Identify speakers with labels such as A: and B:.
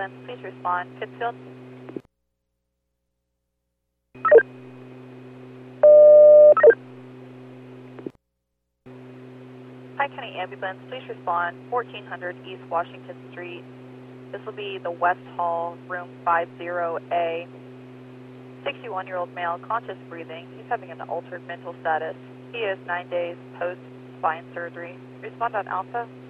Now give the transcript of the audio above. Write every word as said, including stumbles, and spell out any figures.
A: ambulance, please respond. Pittsfield. Pike County Ambulance, please respond. fourteen hundred East Washington Street. This will be the West Hall, room five zero A. sixty-one-year-old male, conscious breathing. He's having an altered mental status. He is nine days post-spine surgery. Respond on Alpha.